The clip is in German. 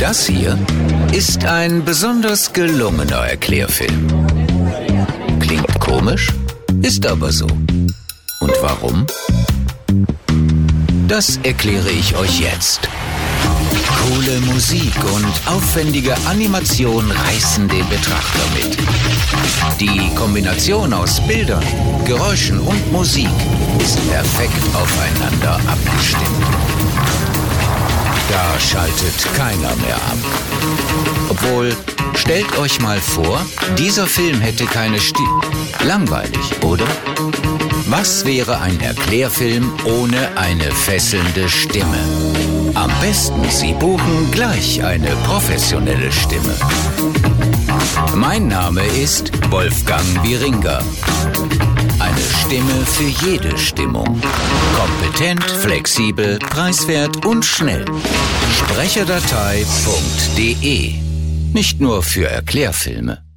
Das hier ist ein besonders gelungener Erklärfilm. Klingt komisch, ist aber so. Und warum? Das erkläre ich euch jetzt. Coole Musik und aufwendige Animation reißen den Betrachter mit. Die Kombination aus Bildern, Geräuschen und Musik ist perfekt aufeinander abgestimmt. Da schaltet keiner mehr ab. Obwohl, stellt euch mal vor, dieser Film hätte keine Langweilig, oder? Was wäre ein Erklärfilm ohne eine fesselnde Stimme? Am besten, Sie buchen gleich eine professionelle Stimme. Mein Name ist Wolfgang Wieringer. Eine Stimme für jede Stimmung. Kompetent, flexibel, preiswert und schnell. Sprecherdatei.de. Nicht nur für Erklärfilme.